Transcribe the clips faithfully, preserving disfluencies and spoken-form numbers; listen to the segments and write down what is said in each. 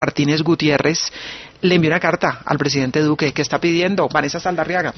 Martínez Gutiérrez le envió una carta al presidente Duque. ¿Qué está pidiendo? Vanessa Saldarriaga.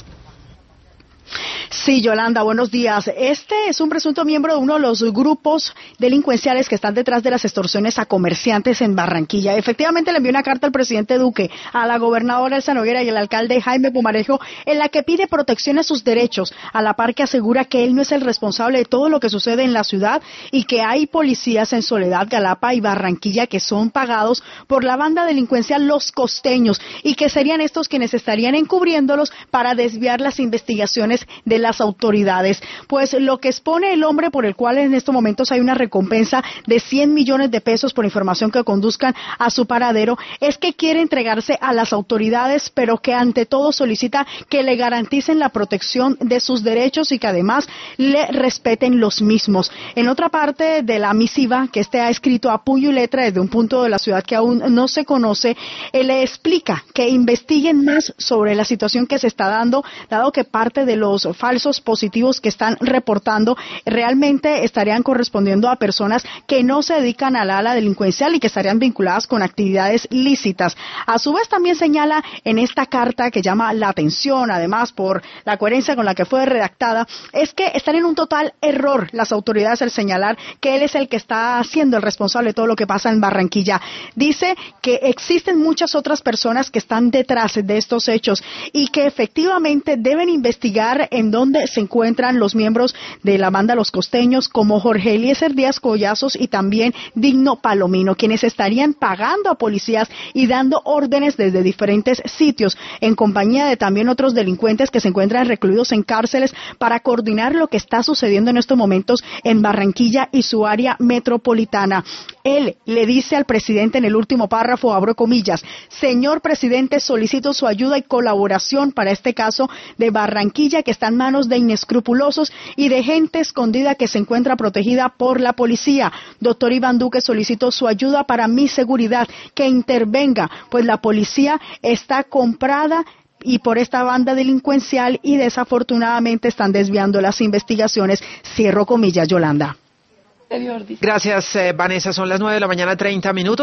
Sí, Yolanda, buenos días. Este es un presunto miembro de uno de los grupos delincuenciales que están detrás de las extorsiones a comerciantes en Barranquilla. Efectivamente, le envió una carta al presidente Duque, a la gobernadora Elsa Noguera y al alcalde Jaime Pumarejo, en la que pide protección a sus derechos, a la par que asegura que él no es el responsable de todo lo que sucede en la ciudad y que hay policías en Soledad, Galapa y Barranquilla que son pagados por la banda delincuencial Los Costeños y que serían estos quienes estarían encubriéndolos para desviar las investigaciones de las autoridades. Pues lo que expone el hombre, por el cual en estos momentos hay una recompensa de cien millones de pesos por información que conduzcan a su paradero, es que quiere entregarse a las autoridades, pero que ante todo solicita que le garanticen la protección de sus derechos y que además le respeten los mismos. En otra parte de la misiva, que este ha escrito a puño y letra desde un punto de la ciudad que aún no se conoce, él le explica que investiguen más sobre la situación que se está dando, dado que parte de los falsos positivos que están reportando realmente estarían correspondiendo a personas que no se dedican al ala delincuencial y que estarían vinculadas con actividades lícitas. A su vez también señala en esta carta, que llama la atención además por la coherencia con la que fue redactada, es que están en un total error las autoridades al señalar que él es el que está siendo el responsable de todo lo que pasa en Barranquilla. Dice que existen muchas otras personas que están detrás de estos hechos y que efectivamente deben investigar en dónde se encuentran los miembros de la banda Los Costeños, como Jorge Eliezer Díaz Collazos y también Digno Palomino, quienes estarían pagando a policías y dando órdenes desde diferentes sitios, en compañía de también otros delincuentes que se encuentran recluidos en cárceles para coordinar lo que está sucediendo en estos momentos en Barranquilla y su área metropolitana. Él le dice al presidente en el último párrafo, abro comillas: señor presidente, solicito su ayuda y colaboración para este caso de Barranquilla que está en manos de inescrupulosos y de gente escondida que se encuentra protegida por la policía. Doctor Iván Duque, solicito su ayuda para mi seguridad, que intervenga, pues la policía está comprada y por esta banda delincuencial y desafortunadamente están desviando las investigaciones. Cierro comillas, Yolanda. Gracias, eh, Vanessa. Son las nueve de la mañana, treinta minutos.